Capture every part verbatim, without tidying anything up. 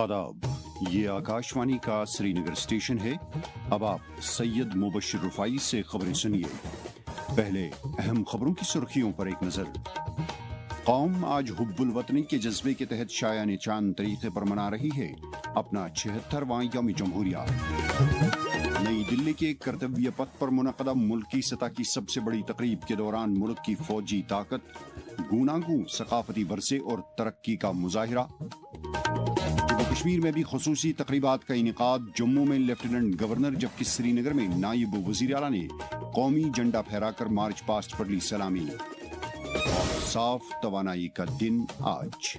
आदाब, ये आकाशवाणी का श्रीनगर स्टेशन है। अब आप सैयद मुबशिर रुफाई से खबरें सुनिए। पहले अहम खबरों की सुर्खियों पर एक नजर। कौम आज हुब्बुल वतनी के जज्बे के तहत शायाने चांद तरीके पर मना रही है अपना छिहत्तरवां यौम जमहूरिया। नई दिल्ली के कर्तव्य पथ पर मुनक़दा मुल्क की सतह की सबसे बड़ी तकरीब के दौरान मुल्क की फौजी ताकत, गूनागू सकाफती वर्से और तरक्की का मुजाहिरा। जम्मू कश्मीर में भी खुसूसी तकरीबात का इनेकाद। जम्मू में लेफ्टिनेंट गवर्नर जबकि श्रीनगर में नायब वज़ीर आला ने कौमी झंडा फहराकर मार्च पास्ट पर ली सलामी। और साफ तवानाई का दिन आज।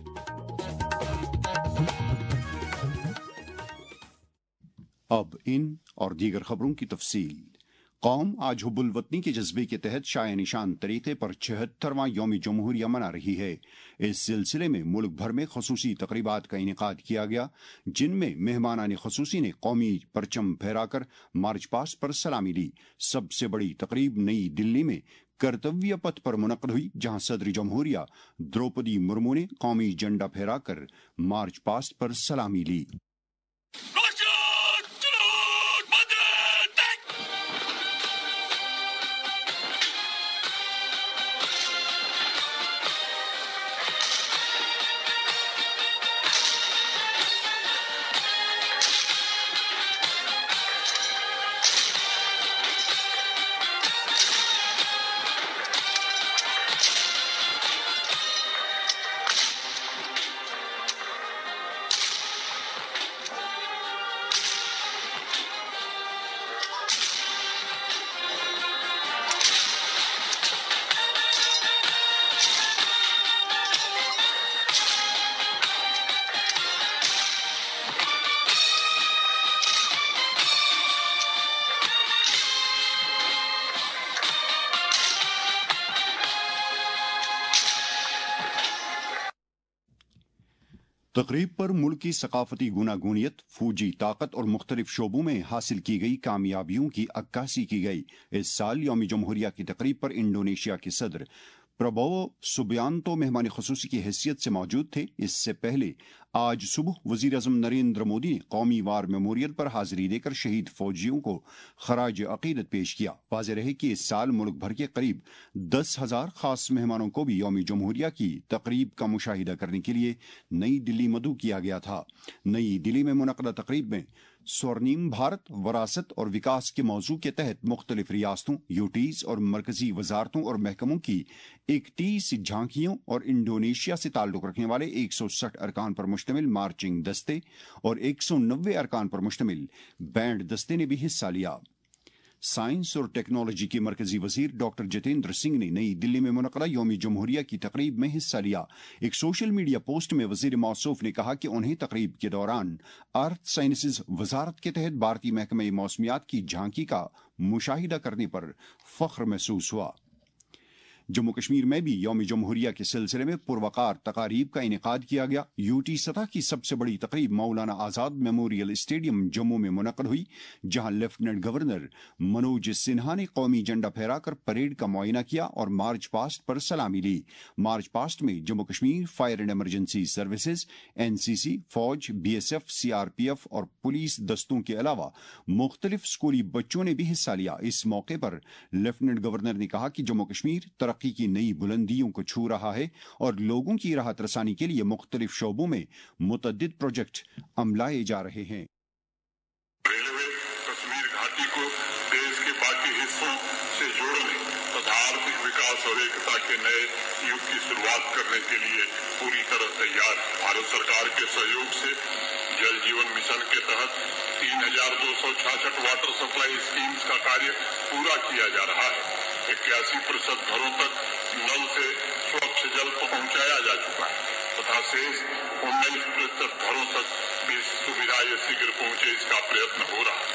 अब इन और दीगर खबरों की तफसील। कौम आज हुब्बुल वतनी के जज्बे के तहत शाया निशान तरीके पर छिहत्तरवां यौम जमहूरिया मना रही है। इस सिलसिले में मुल्क भर में खसूसी तकरीबात का इनेकाद किया गया, जिनमें मेहमानाने खसूसी ने कौमी परचम फहराकर मार्च पास्ट पर सलामी ली। सबसे बड़ी तकरीब नई दिल्ली में कर्तव्य पथ पर मुनक़द हुई, जहां सदर जमहूरिया द्रौपदी मुर्मू ने कौमी झंडा फहराकर मार्च पास्ट पर सलामी ली। तकरीब पर मुल्क की सकाफती गुनागुनियत, फौजी ताकत और मुख्तलिफ शोबों में हासिल की गई कामयाबियों की अक्कासी की गई। इस साल यौम जमहूरिया की तकरीब पर इंडोनेशिया के सदर प्रबोवो सुबियांतो मेहमान खुसूसी की हैसियत से मौजूद थे। इससे पहले आज सुबह वजीर आज़म नरेंद्र मोदी ने कौमी वार मेमोरियल पर हाजिरी देकर शहीद फौजियों को खराज अकीदत पेश किया। वाज़ेह रहे कि इस साल मुल्क भर के करीब दस हजार खास मेहमानों को भी यौम जमहूरिया की तकरीब का मुशाहिदा करने के लिए नई दिल्ली मदऊ किया गया था। नई दिल्ली में मुनक़दा तकरीब में स्वर्णिम भारत, वरासत और विकास के मौजू के तहत मुख्तलिफ रियासतों, यूटीज और मरकजी वजारतों और महकमों की इकतीस झांकियों और इंडोनेशिया से ताल्लुक रखने वाले एक सौ साठ अरकान पर मुश्तमिल मार्चिंग दस्ते और एक सौ नब्बे अरकान पर मुश्तमिल बैंड दस्ते ने भी हिस्सा लिया। साइंस और टेक्नोलॉजी के मरकजी वजीर डॉक्टर जितेंद्र सिंह ने नई दिल्ली में मुनक़दा यौम जमहूरिया की तकरीब में हिस्सा लिया। एक सोशल मीडिया पोस्ट में वजीर मौसूफ ने कहा कि उन्हें तकरीब के दौरान अर्थ साइंसेज वजारत के तहत भारतीय महकमे मौसमियात की झांकी का मुशाहिदा करने पर फख्र महसूस हुआ। जम्मू कश्मीर में भी यौम जमहूरिया के सिलसिले में पुरवकार तकारीब का इनेकाद किया गया। यूटी सतह की सबसे बड़ी तकरीब मौलाना आजाद मेमोरियल स्टेडियम जम्मू में मुनक़द हुई, जहां लेफ्टिनेंट गवर्नर मनोज सिन्हा ने कौमी झंडा फहराकर परेड का मुआयना किया और मार्च पास्ट पर सलामी ली। मार्च पास्ट में Jammu Kashmir fire and emergency services, NCC, फौज, बीएसएफ, सीआरपीएफ और पुलिस दस्तों के अलावा मुख्तलिफ स्कूली बच्चों ने भी हिस्सा लिया। इस मौके पर लेफ्टिनेंट गवर्नर ने कहा कि जम्मू कश्मीर तरक्की की नई बुलंदियों को छू रहा है और लोगों की राहत रसानी के लिए मुख्तलिफ शोबों में मुतअद्दिद प्रोजेक्ट अमलाए जा रहे हैं। रेलवे कश्मीर घाटी को देश के बाकी हिस्सों से जोड़ने तथा आर्थिक विकास और एकता के नए युग की शुरुआत करने के लिए पूरी तरह तैयार है। भारत सरकार के सहयोग से जल जीवन मिशन के तहत तीन हजार दो सौ छियासठ वाटर सप्लाई स्कीम्स का कार्य पूरा किया जा रहा है। इक्यासी प्रतिशत घरों तक नल से स्वच्छ जल पहुंचाया जा चुका है तथा शेष उन्नीस प्रतिशत घरों तक भी सुविधा ये शीघ्र पहुंचे, इसका प्रयत्न हो रहा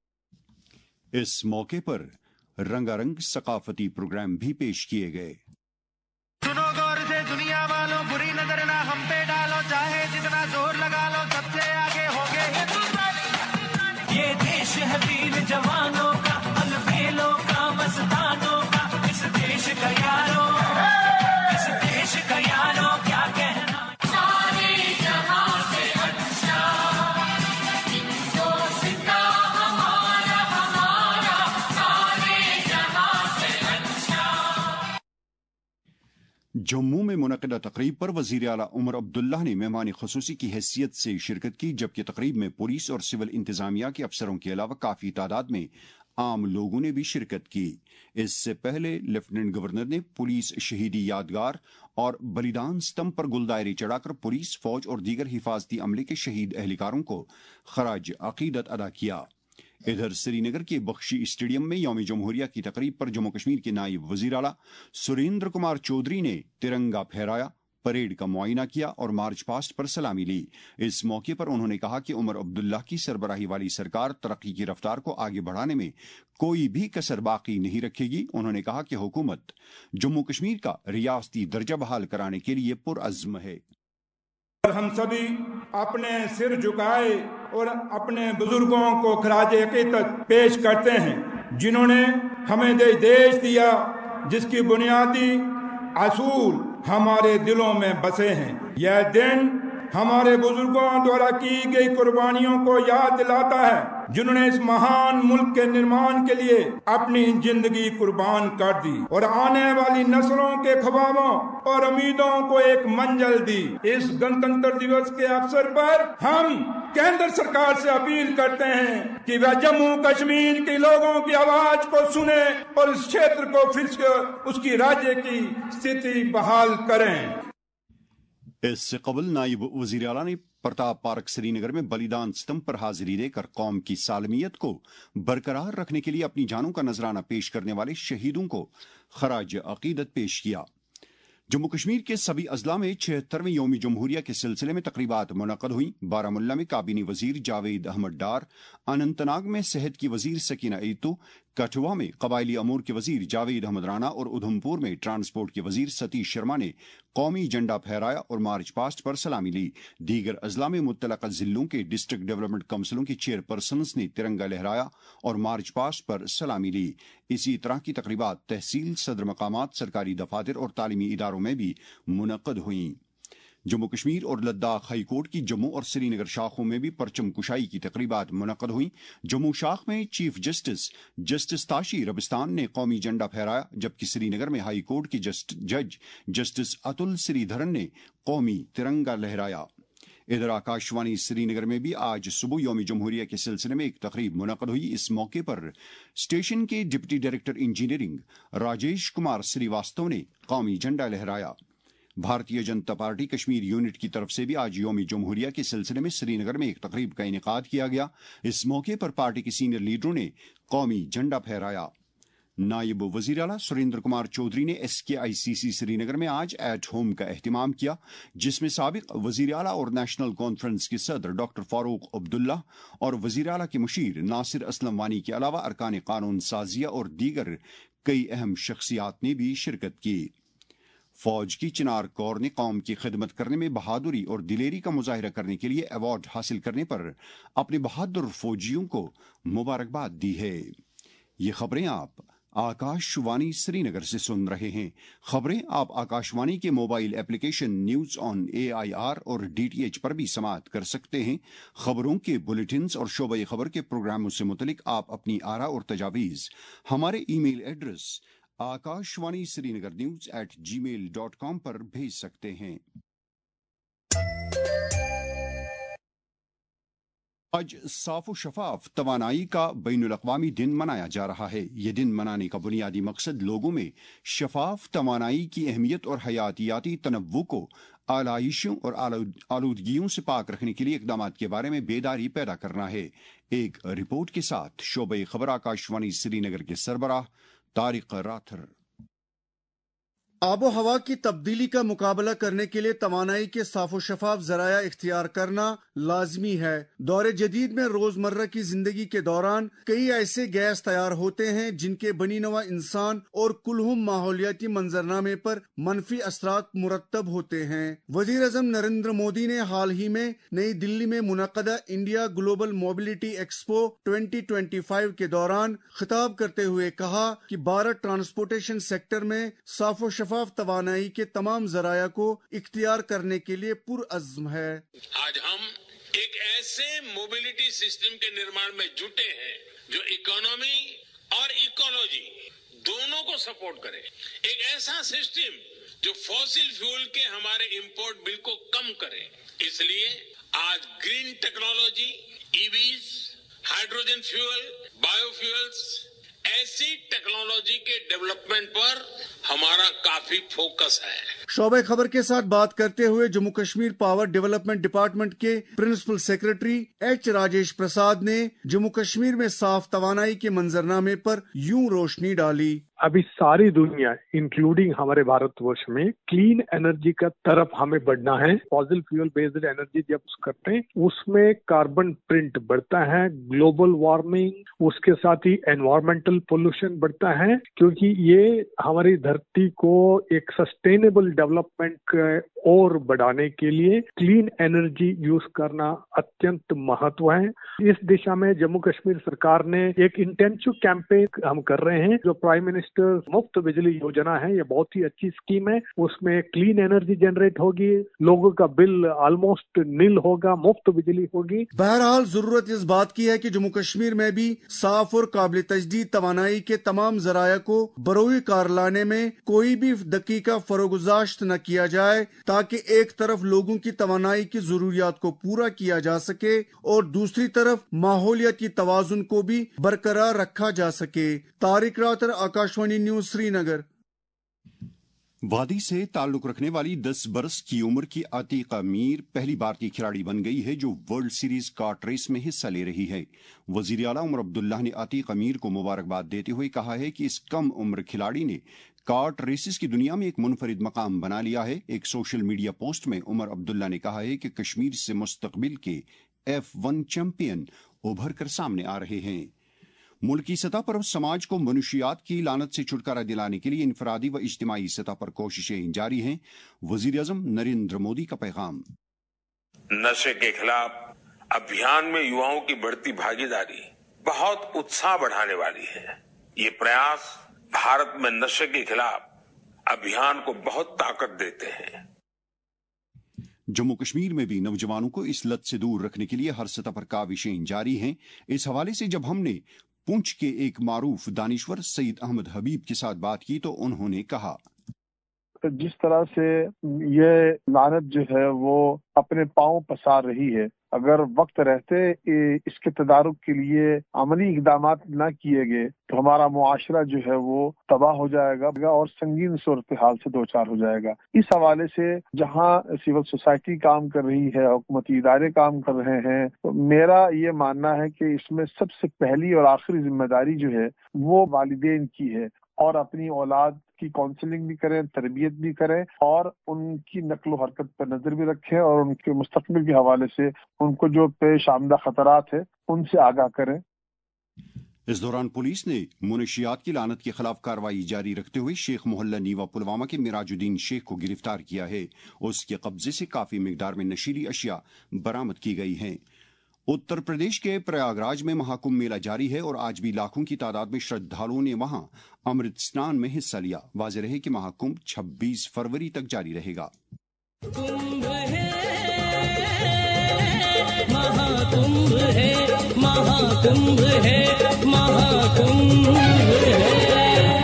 है। इस मौके पर रंगारंग सकाफती प्रोग्राम भी पेश किए गए। सुनो गौर से दुनिया वालों, बुरी नजर ना हम पे डालो, चाहे जितना जोर लगा लो, सबसे आगे होगे ये देश है वीर जवानों का, अलबेलों का, मस्तानों का, इस देश का यारो, इस देश का यारो क्या कहना। सारे जहां से अच्छा जम्मू में मुनक़िदा तकरीब पर वज़ीर आला उमर अब्दुल्ला ने मेहमान ख़ुसूसी की हैसियत से शिरकत की, जबकि तकरीब में पुलिस और सिविल इंतज़ामिया के अफसरों के अलावा काफ़ी तादाद में आम लोगों ने भी शिरकत की। इससे पहले लेफ्टिनेंट गवर्नर ने पुलिस शहीदी यादगार और बलिदान स्तंभ पर गुलदायरे चढ़ाकर पुलिस, फौज और दीगर हिफाजती अमले के शहीद एहलकारों को खराज अकीदत अदा किया। इधर श्रीनगर के बख्शी स्टेडियम में यौम जमहूरिया की तकरीब पर जम्मू कश्मीर के नायब वजीर आला सुरेंद्र कुमार चौधरी ने तिरंगा फहराया, परेड का मुआयना किया और मार्च पास्ट पर सलामी ली। इस मौके पर उन्होंने कहा कि उमर अब्दुल्ला की सरबराही वाली सरकार तरक्की की रफ्तार को आगे बढ़ाने में कोई भी कसर बाकी नहीं रखेगी। उन्होंने कहा कि हुकूमत जम्मू कश्मीर का रियासती दर्जा बहाल कराने के लिए पुरअज़्म है। हम सभी अपने सिर झुकाए और अपने बुजुर्गों को खराज अकीदत पेश करते हैं, जिन्होंने हमें देश दिया, जिसकी बुनियादी असूल हमारे दिलों में बसे हैं। यह दिन हमारे बुजुर्गों द्वारा की गई कुर्बानियों को याद दिलाता है, जिन्होंने इस महान मुल्क के निर्माण के लिए अपनी जिंदगी कुर्बान कर दी और आने वाली नस्लों के ख्वाबों और उम्मीदों को एक मंजिल दी। इस गणतंत्र दिवस के अवसर पर हम केंद्र सरकार से अपील करते हैं कि वह जम्मू कश्मीर के लोगों की आवाज को सुने और इस क्षेत्र को फिर से उसकी राज्य की स्थिति बहाल करें। इससे कबल नायब वजीर आला ने प्रताप पार्क श्रीनगर में बलिदान स्तंभ पर हाजिरी देकर कौम की सालमियत को बरकरार रखने के लिए अपनी जानों का नजराना पेश करने वाले शहीदों को खराज अकीदत पेश किया। जम्मू कश्मीर के सभी अजला में छिहत्तरवें यौम जमहूरिया के सिलसिले में तकरीबात मुनक़द हुई। बारामुल्ला में काबीनी वजीर जावेद अहमद डार, अनंतनाग में सेहत की वजीर सकीना ईतू, कठुआ में कबायली अमूर के वजीर जावेद अहमद राणा और उधमपुर में ट्रांसपोर्ट के वजीर सतीश शर्मा ने कौमी झंडा फहराया और मार्च पास्ट पर सलामी ली। दीगर अजला में मुत्तलका जिलों के डिस्ट्रिक्ट डेवलपमेंट काउंसिलों की चेयरपर्सन्स ने तिरंगा लहराया और मार्च पास्ट पर सलामी ली। इसी तरह की तकरीबात तहसील, सदर मकामात, सरकारी दफातर और तालीमी इदारों में भी मुनक़द हुई। जम्मू कश्मीर और लद्दाख हाई कोर्ट की जम्मू और श्रीनगर शाखों में भी परचम कुशाई की तकरीबात मुनक़द हुई। जम्मू शाख में chief justice justice Tashi Rabstan ने कौमी झंडा फहराया, जबकि श्रीनगर में हाई कोर्ट की जस्ट, जज जस्टिस अतुल श्रीधरन ने कौमी तिरंगा लहराया। इधर आकाशवाणी श्रीनगर में भी आज सुबह यौम जमहूरिया के सिलसिले में एक तकरीब मुनक़द हुई। इस मौके पर स्टेशन के deputy director engineering Rajesh Kumar Srivastava ने कौमी झंडा लहराया। भारतीय जनता पार्टी कश्मीर यूनिट की तरफ से भी आज यौम जमहूरिया के सिलसिले में श्रीनगर में एक तकरीब का इनेकाद किया गया। इस मौके पर पार्टी के सीनियर लीडरों ने कौमी झंडा फहराया। नायब वजीर आला सुरेंद्र कुमार चौधरी ने एस के आई सी सी श्रीनगर में आज एट होम का एहतिमाम किया, जिसमें साबिक वजीर आला और नेशनल कॉन्फ्रेंस के सदर डॉक्टर फारूक अब्दुल्ला और वजीर आला के मुशीर नासिर असलम वानी के अलावा अरकान कानून साजिया और दीगर कई अहम शख्सियात ने भी शिरकत की। फौज की चिनार कौर ने कौम की खिदमत करने में बहादुरी और दिलेरी का मुजाहिरा करने के लिए अवार्ड हासिल करने पर अपने बहादुर फौजियों को मुबारकबाद दी है। ये खबरें आप आकाशवाणी श्रीनगर से सुन रहे हैं। खबरें आप आकाशवाणी के mobile application news on A I R और डी टी एच पर भी समाअत कर सकते हैं। खबरों के बुलेटिन्स और शोबे खबर के प्रोग्रामों से मुतलिक आप अपनी आरा और तजावीज़ हमारे email address Akashvani Srinagar news at Gmail dot com पर भेज सकते हैं। आज साफ शफाफ तवानाई का बैनुल अक़वामी दिन मनाया जा रहा है। ये दिन मनाने का बुनियादी मकसद लोगों में शफाफ तवानाई की अहमियत और हयातियाती तनव्वु को आलाइशों और आलूदगियों से पाक रखने के लिए इक़दाम के बारे में बेदारी पैदा करना है। एक रिपोर्ट के साथ शोबे खबर आकाशवाणी श्रीनगर के सरबराह तारिक राथर। आबो हवा की तब्दीली का मुकाबला करने के लिए तवानाई के साफो शफाफ जराया इख्तियार करना लाजमी है। दौरे जदीद में रोजमर्रा की जिंदगी के दौरान कई ऐसे गैस तैयार होते हैं जिनके बनीनवा इंसान और कुलहुम माहौलियाती मंजरनामे पर मनफी असरात मुरतब होते हैं। वजीर आजम नरेंद्र मोदी ने हाल ही में नई दिल्ली में मुनक़दा India global mobility expo twenty twenty five के दौरान खिताब करते हुए कहा कि भारत ट्रांसपोर्टेशन सेक्टर में साफो शफाफ तवानाई के तमाम जराया को इख्तियार करने के लिए पुरअज़्म है। आज हम एक ऐसे मोबिलिटी सिस्टम के निर्माण में जुटे हैं जो इकोनॉमी और इकोलॉजी दोनों को सपोर्ट करे। एक ऐसा सिस्टम जो फॉसिल फ्यूल के हमारे इंपोर्ट बिल को कम करे। इसलिए आज green technology, EVs, hydrogen fuel, biofuels, ऐसी टेक्नोलॉजी के डेवलपमेंट पर हमारा काफी फोकस है। शोबे खबर के साथ बात करते हुए Jammu Kashmir power development department के principal secretary H Rajesh Prasad ने जम्मू कश्मीर में साफ तवानाई के मंजरनामे पर यूं रोशनी डाली। अभी सारी दुनिया इंक्लूडिंग हमारे भारतवर्ष में क्लीन एनर्जी का तरफ हमें बढ़ना है। फॉसिल फ्यूल बेस्ड एनर्जी जब करते हैं उसमें कार्बन प्रिंट बढ़ता है, ग्लोबल वार्मिंग, उसके साथ ही एनवायरमेंटल पोल्यूशन बढ़ता है, क्योंकि ये हमारी धरती को एक सस्टेनेबल डेवलपमेंट और बढ़ाने के लिए क्लीन एनर्जी यूज करना अत्यंत महत्व है। इस दिशा में जम्मू कश्मीर सरकार ने एक इंटेंसिव कैंपेन हम कर रहे हैं। जो प्राइम मिनिस्टर मुफ्त बिजली योजना है, ये बहुत ही अच्छी स्कीम है। उसमें क्लीन एनर्जी जनरेट होगी, लोगों का बिल ऑलमोस्ट नील होगा, मुफ्त बिजली होगी। बहरहाल जरूरत इस बात की है कि जम्मू कश्मीर में भी साफ और काबिल तजदीद तवानाई के तमाम जराया को बरोई कार लाने में कोई भी दकीका फरोगुजाश्त न किया जाए, ताकि एक तरफ लोगों की तवानाई की जरूरियात को पूरा किया जा सके और दूसरी तरफ माहौलियाती तवाजुन को भी बरकरार रखा जा सके। तारिक रातर, आकाशवाणी न्यूज, श्रीनगर। वादी से ताल्लुक रखने वाली दस बरस की उम्र की अतीका मीर पहली भारतीय खिलाड़ी बन गई है जो वर्ल्ड सीरीज कार्ट रेस में हिस्सा ले रही है। वजीर आला उमर अब्दुल्ला ने अतीका मीर को मुबारकबाद देते हुए कहा है कि इस कम उम्र खिलाड़ी ने कार्ट रेसेस की दुनिया में एक मुनफरिद मकाम बना लिया है। एक सोशल मीडिया पोस्ट में उमर अब्दुल्ला ने कहा है कि कश्मीर से मुस्तकबिल के एफ वन चैंपियन उभर कर सामने आ रहे हैं। मुल्क की सतह पर समाज को मनुष्यात की लानत से छुटकारा दिलाने के लिए इनफरादी व इज्तिमाई सतह पर कोशिशें जारी हैं। वजीर आजम नरेंद्र मोदी का पैगाम। नशे के खिलाफ अभियान में युवाओं की बढ़ती भागीदारी बहुत उत्साह बढ़ाने वाली है। ये प्रयास भारत में नशे के खिलाफ अभियान को बहुत ताकत देते हैं। जम्मू कश्मीर में भी नौजवानों को इस लत से दूर रखने के लिए हर सतह पर काविशें जारी हैं। इस हवाले से जब हमने पुंछ के एक मारूफ दानिश्वर सईद अहमद हबीब के साथ बात की तो उन्होंने कहा, जिस तरह से ये लानत जो है वो अपने पांव पसार रही है, अगर वक्त रहते इसके तदारुक के लिए अमली इकदाम न किए गए तो हमारा मुआशरा जो है वो तबाह हो जाएगा और संगीन सूरत हाल से दो चार हो जाएगा। इस हवाले से जहां सिविल सोसाइटी काम कर रही है, हुकूमती इदारे काम कर रहे हैं, तो मेरा ये मानना है कि इसमें सबसे पहली और आखिरी जिम्मेदारी जो है वो वालिदैन की है और अपनी औलाद की काउंसलिंग भी करें, तरबियत भी करें और उनकी नक्ल हरकत पर नजर भी रखें और उनके मुस्तकबिल के हवाले से उनको जो पेश आमदा खतरात है उनसे आगाह करें। इस दौरान पुलिस ने मुनशियात की लानत के खिलाफ कार्रवाई जारी रखते हुए शेख मोहल्ला नीवा पुलवामा के मिराजुद्दीन शेख को गिरफ्तार किया है। उसके कब्जे से काफी मिकदार में नशीली अशिया बरामद की गई हैं। उत्तर प्रदेश के प्रयागराज में महाकुंभ मेला जारी है और आज भी लाखों की तादाद में श्रद्धालुओं ने वहां अमृत स्नान में हिस्सा लिया। वाज़ेह रहे कि महाकुंभ छब्बीस फरवरी तक जारी रहेगा। कुंभ है, महाकुंभ है, महाकुंभ है, महाकुंभ है।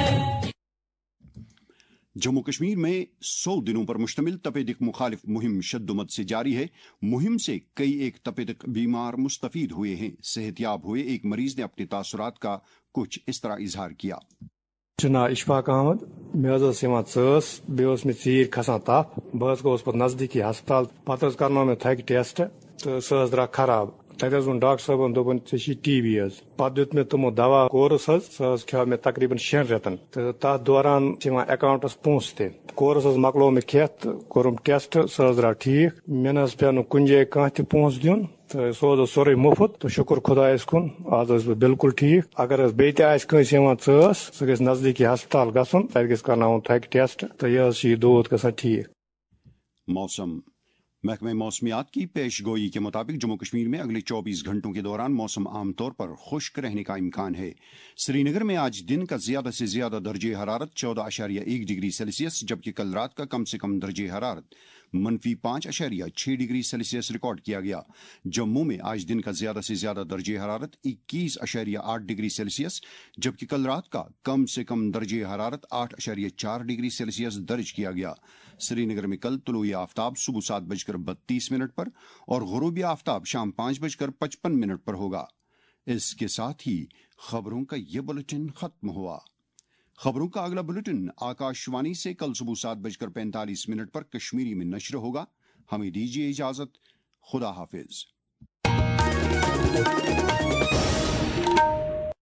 जम्मू कश्मीर में सौ दिनों पर मुश्तमिल तपेदिक मुखालिफ मुहिम शद्दुमद से जारी है। मुहिम से कई एक तपेदिक बीमार मुस्तफीद हुए हैं। सेहतयाब हुए एक मरीज ने अपने तासुरात का कुछ इस तरह इजहार किया। ना इशफाक अहमद, मे सस बे तीर खसान तप, बह गोस पे नजदीकी हस्पताल, पे करनो मे थक टेस्ट तो सह द्रा खराब। तक वो डॉक्टर साहब दोपन टी टी पे दुत मे तमो दवा कोर्स सह खो मे तकरीबन शेन रेतन तो तथ दौरान अकाउंटस पोस ते कोर्स मकलो मे खेत कोरम टेस्ट सह द्रा ठीक। मे न पे कुन जाए कह त पोस दिन तो सो सोरे मुफ्त तो शुक्र खुदायस कुन आज बह बिल्कुल ठीक। अगर बे कंस चस सह गि नजदीकी हस्पताल गसन तत गनावन थक टेस्ट तो यह दूध गसान ठीक। मौसम महकमे मौसमियात की पेशगोई के मुताबिक जम्मू कश्मीर में अगले चौबीस घंटों के दौरान मौसम आमतौर पर खुश्क रहने का इम्कान है। श्रीनगर में आज दिन का ज्यादा से ज्यादा दर्जे हरारत चौदह आशारिया एक डिग्री सेल्सियस जबकि कल रात का कम से कम दर्जे हरारत منفی پانچ اشاریہ چھ ڈگری سیلسیس ریکارڈ کیا گیا۔ جموں میں آج دن کا زیادہ سے زیادہ درجہ حرارت اکیس اشاریہ آٹھ ڈگری سیلسیس جبکہ کل رات کا کم سے کم درجہ حرارت آٹھ اشاریہ چار ڈگری سیلسیس درج کیا گیا۔ سری نگر میں کل طلوع آفتاب صبح سات بج کر بتیس منٹ پر اور غروب آفتاب شام پانچ بج کر پچپن منٹ پر ہوگا۔ اس کے ساتھ ہی خبروں کا یہ بلٹن ختم ہوا۔ خبروں کا اگلا بلٹن آکاش وانی سے کل صبح سات بج کر پینتالیس منٹ پر کشمیری میں نشر ہوگا۔ ہمیں دیجیے اجازت، خدا حافظ۔